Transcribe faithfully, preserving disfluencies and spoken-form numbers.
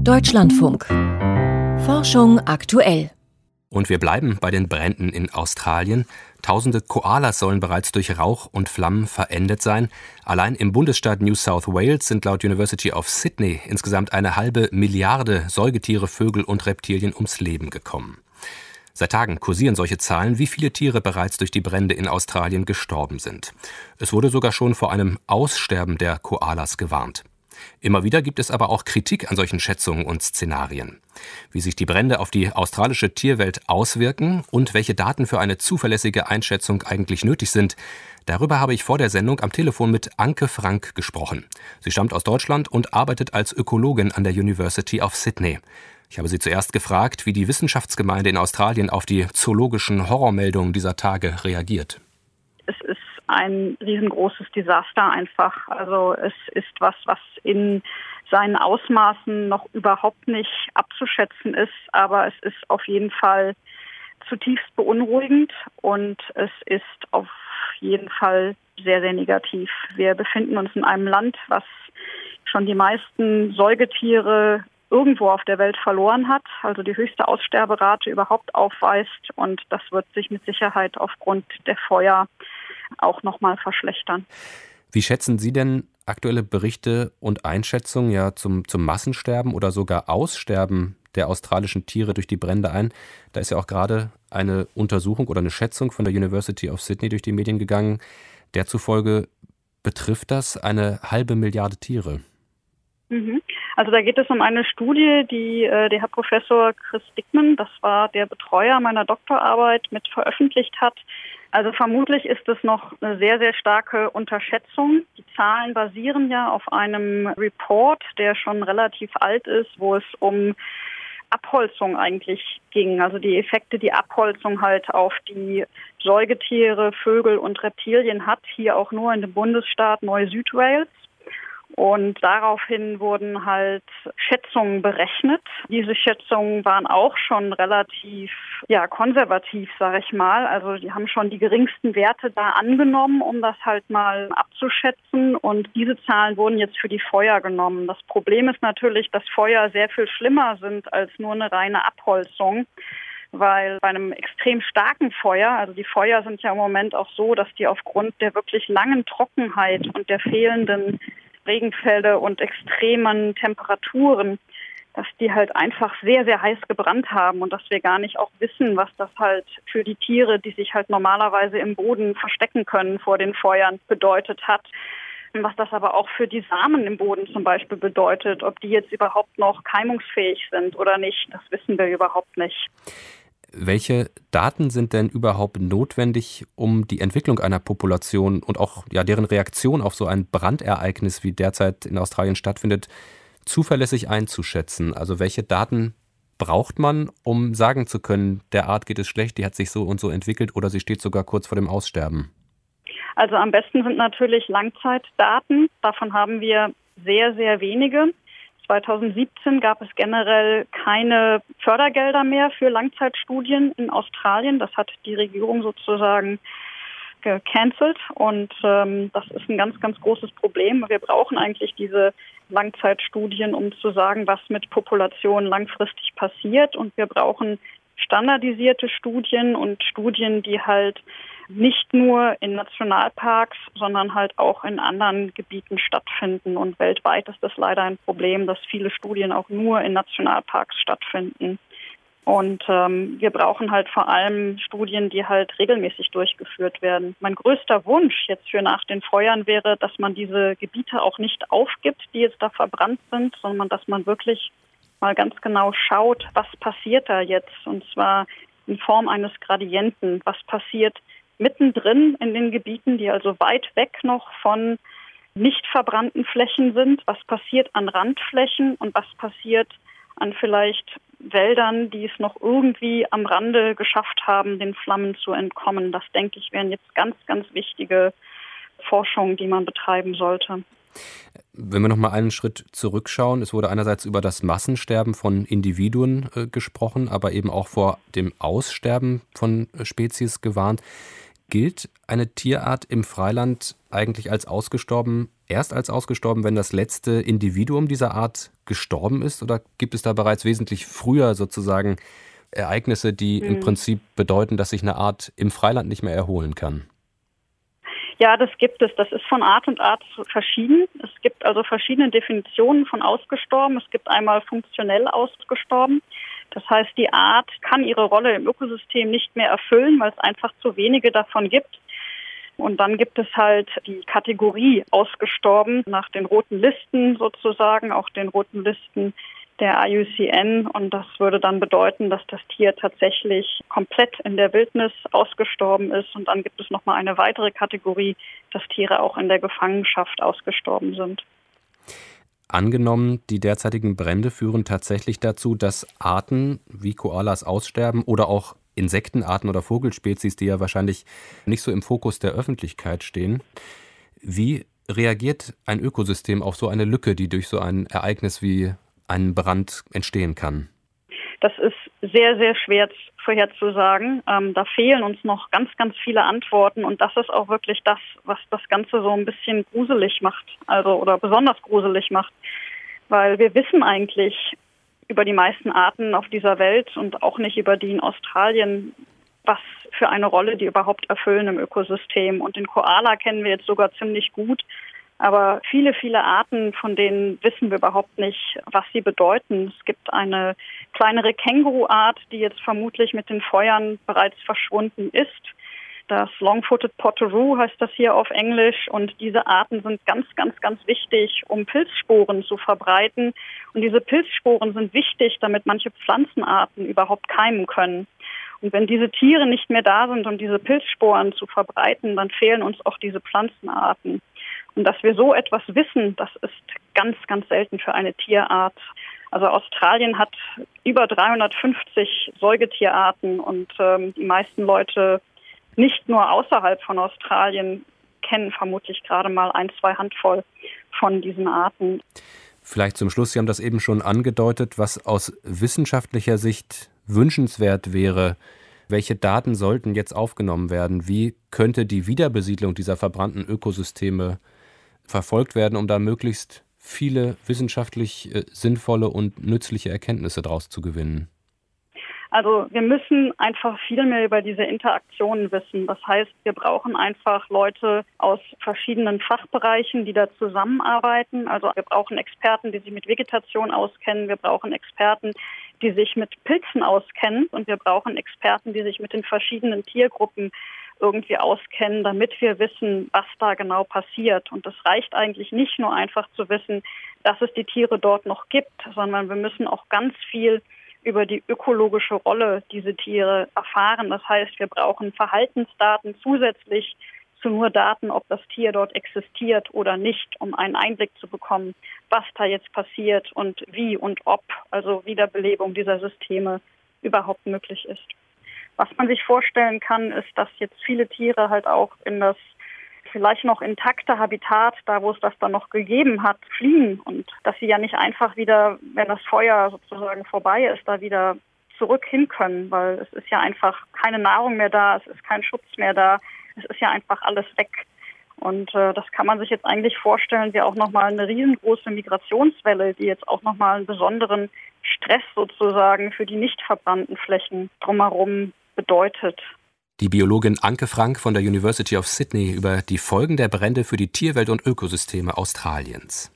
Deutschlandfunk. Forschung aktuell. Und wir bleiben bei den Bränden in Australien. Tausende Koalas sollen bereits durch Rauch und Flammen verendet sein. Allein im Bundesstaat New South Wales sind laut University of Sydney insgesamt eine halbe Milliarde Säugetiere, Vögel und Reptilien ums Leben gekommen. Seit Tagen kursieren solche Zahlen, wie viele Tiere bereits durch die Brände in Australien gestorben sind. Es wurde sogar schon vor einem Aussterben der Koalas gewarnt. Immer wieder gibt es aber auch Kritik an solchen Schätzungen und Szenarien. Wie sich die Brände auf die australische Tierwelt auswirken und welche Daten für eine zuverlässige Einschätzung eigentlich nötig sind, darüber habe ich vor der Sendung am Telefon mit Anke Frank gesprochen. Sie stammt aus Deutschland und arbeitet als Ökologin an der University of Sydney. Ich habe sie zuerst gefragt, wie die Wissenschaftsgemeinde in Australien auf die zoologischen Horrormeldungen dieser Tage reagiert. Es ist ein riesengroßes Desaster einfach. Also es ist was, was in seinen Ausmaßen noch überhaupt nicht abzuschätzen ist, aber es ist auf jeden Fall zutiefst beunruhigend und es ist auf jeden Fall sehr, sehr negativ. Wir befinden uns in einem Land, was schon die meisten Säugetiere irgendwo auf der Welt verloren hat, also die höchste Aussterberate überhaupt aufweist, und das wird sich mit Sicherheit aufgrund der Feuer auch nochmal verschlechtern. Wie schätzen Sie denn aktuelle Berichte und Einschätzungen ja zum, zum Massensterben oder sogar Aussterben der australischen Tiere durch die Brände ein? Da ist ja auch gerade eine Untersuchung oder eine Schätzung von der University of Sydney durch die Medien gegangen. Der zufolge betrifft das eine halbe Milliarde Tiere. Mhm. Also da geht es um eine Studie, die äh, der Herr Professor Chris Dickman, das war der Betreuer meiner Doktorarbeit, mit veröffentlicht hat. Also vermutlich ist es noch eine sehr, sehr starke Unterschätzung. Die Zahlen basieren ja auf einem Report, der schon relativ alt ist, wo es um Abholzung eigentlich ging. Also die Effekte, die Abholzung halt auf die Säugetiere, Vögel und Reptilien hat, hier auch nur in dem Bundesstaat Neu-Südwales. Und daraufhin wurden halt Schätzungen berechnet. Diese Schätzungen waren auch schon relativ ja konservativ, sage ich mal. Also die haben schon die geringsten Werte da angenommen, um das halt mal abzuschätzen. Und diese Zahlen wurden jetzt für die Feuer genommen. Das Problem ist natürlich, dass Feuer sehr viel schlimmer sind als nur eine reine Abholzung. Weil bei einem extrem starken Feuer, also die Feuer sind ja im Moment auch so, dass die aufgrund der wirklich langen Trockenheit und der fehlenden Regenfälle und extremen Temperaturen, dass die halt einfach sehr, sehr heiß gebrannt haben und dass wir gar nicht auch wissen, was das halt für die Tiere, die sich halt normalerweise im Boden verstecken können vor den Feuern, bedeutet hat. Was das aber auch für die Samen im Boden zum Beispiel bedeutet, ob die jetzt überhaupt noch keimungsfähig sind oder nicht, das wissen wir überhaupt nicht. Welche Daten sind denn überhaupt notwendig, um die Entwicklung einer Population und auch ja, deren Reaktion auf so ein Brandereignis, wie derzeit in Australien stattfindet, zuverlässig einzuschätzen? Also welche Daten braucht man, um sagen zu können, der Art geht es schlecht, die hat sich so und so entwickelt oder sie steht sogar kurz vor dem Aussterben? Also am besten sind natürlich Langzeitdaten. Davon haben wir sehr, sehr wenige. zweitausendsiebzehn gab es generell keine Fördergelder mehr für Langzeitstudien in Australien. Das hat die Regierung sozusagen gecancelt und ähm, das ist ein ganz, ganz großes Problem. Wir brauchen eigentlich diese Langzeitstudien, um zu sagen, was mit Populationen langfristig passiert, und wir brauchen standardisierte Studien und Studien, die halt nicht nur in Nationalparks, sondern halt auch in anderen Gebieten stattfinden. Und weltweit ist das leider ein Problem, dass viele Studien auch nur in Nationalparks stattfinden. Und ähm, wir brauchen halt vor allem Studien, die halt regelmäßig durchgeführt werden. Mein größter Wunsch jetzt für nach den Feuern wäre, dass man diese Gebiete auch nicht aufgibt, die jetzt da verbrannt sind, sondern dass man wirklich mal ganz genau schaut, was passiert da jetzt. Und zwar in Form eines Gradienten. Was passiert mittendrin in den Gebieten, die also weit weg noch von nicht verbrannten Flächen sind? Was passiert an Randflächen und was passiert an vielleicht Wäldern, die es noch irgendwie am Rande geschafft haben, den Flammen zu entkommen? Das, denke ich, wären jetzt ganz, ganz wichtige Forschungen, die man betreiben sollte. Wenn wir noch mal einen Schritt zurückschauen, es wurde einerseits über das Massensterben von Individuen äh, gesprochen, aber eben auch vor dem Aussterben von äh, Spezies gewarnt. Gilt eine Tierart im Freiland eigentlich als ausgestorben, erst als ausgestorben, wenn das letzte Individuum dieser Art gestorben ist? Oder gibt es da bereits wesentlich früher sozusagen Ereignisse, die mhm. im Prinzip bedeuten, dass sich eine Art im Freiland nicht mehr erholen kann? Ja, das gibt es. Das ist von Art und Art verschieden. Es gibt also verschiedene Definitionen von ausgestorben. Es gibt einmal funktionell ausgestorben. Das heißt, die Art kann ihre Rolle im Ökosystem nicht mehr erfüllen, weil es einfach zu wenige davon gibt. Und dann gibt es halt die Kategorie ausgestorben nach den roten Listen sozusagen, auch den roten Listen der I U C N. Und das würde dann bedeuten, dass das Tier tatsächlich komplett in der Wildnis ausgestorben ist. Und dann gibt es nochmal eine weitere Kategorie, dass Tiere auch in der Gefangenschaft ausgestorben sind. Angenommen, die derzeitigen Brände führen tatsächlich dazu, dass Arten wie Koalas aussterben oder auch Insektenarten oder Vogelspezies, die ja wahrscheinlich nicht so im Fokus der Öffentlichkeit stehen. Wie reagiert ein Ökosystem auf so eine Lücke, die durch so ein Ereignis wie einen Brand entstehen kann? Das ist sehr, sehr schwer vorherzusagen. Ähm, da fehlen uns noch ganz, ganz viele Antworten und das ist auch wirklich das, was das Ganze so ein bisschen gruselig macht, also oder besonders gruselig macht, weil wir wissen eigentlich über die meisten Arten auf dieser Welt und auch nicht über die in Australien, was für eine Rolle die überhaupt erfüllen im Ökosystem. Und den Koala kennen wir jetzt sogar ziemlich gut. Aber viele, viele Arten, von denen wissen wir überhaupt nicht, was sie bedeuten. Es gibt eine kleinere Känguruart, die jetzt vermutlich mit den Feuern bereits verschwunden ist. Das Long-Footed Potteroo heißt das hier auf Englisch. Und diese Arten sind ganz, ganz, ganz wichtig, um Pilzsporen zu verbreiten. Und diese Pilzsporen sind wichtig, damit manche Pflanzenarten überhaupt keimen können. Und wenn diese Tiere nicht mehr da sind, um diese Pilzsporen zu verbreiten, dann fehlen uns auch diese Pflanzenarten. Und dass wir so etwas wissen, das ist ganz, ganz selten für eine Tierart. Also Australien hat über dreihundertfünfzig Säugetierarten und ähm, die meisten Leute nicht nur außerhalb von Australien kennen vermutlich gerade mal ein, zwei Handvoll von diesen Arten. Vielleicht zum Schluss, Sie haben das eben schon angedeutet, was aus wissenschaftlicher Sicht wünschenswert wäre. Welche Daten sollten jetzt aufgenommen werden? Wie könnte die Wiederbesiedlung dieser verbrannten Ökosysteme verfolgt werden, um da möglichst viele wissenschaftlich äh, sinnvolle und nützliche Erkenntnisse daraus zu gewinnen? Also wir müssen einfach viel mehr über diese Interaktionen wissen. Das heißt, wir brauchen einfach Leute aus verschiedenen Fachbereichen, die da zusammenarbeiten. Also wir brauchen Experten, die sich mit Vegetation auskennen. Wir brauchen Experten, die sich mit Pilzen auskennen. Und wir brauchen Experten, die sich mit den verschiedenen Tiergruppen irgendwie auskennen, damit wir wissen, was da genau passiert. Und es reicht eigentlich nicht nur einfach zu wissen, dass es die Tiere dort noch gibt, sondern wir müssen auch ganz viel über die ökologische Rolle dieser Tiere erfahren. Das heißt, wir brauchen Verhaltensdaten zusätzlich zu nur Daten, ob das Tier dort existiert oder nicht, um einen Einblick zu bekommen, was da jetzt passiert und wie und ob, also Wiederbelebung dieser Systeme überhaupt möglich ist. Was man sich vorstellen kann, ist, dass jetzt viele Tiere halt auch in das vielleicht noch intakte Habitat, da wo es das dann noch gegeben hat, fliehen und dass sie ja nicht einfach wieder, wenn das Feuer sozusagen vorbei ist, da wieder zurück hin können, weil es ist ja einfach keine Nahrung mehr da, es ist kein Schutz mehr da, es ist ja einfach alles weg. Und äh, das kann man sich jetzt eigentlich vorstellen, wie auch nochmal eine riesengroße Migrationswelle, die jetzt auch nochmal einen besonderen Stress sozusagen für die nicht verbrannten Flächen drumherum bedeutet. Die Biologin Anke Frank von der University of Sydney über die Folgen der Brände für die Tierwelt und Ökosysteme Australiens.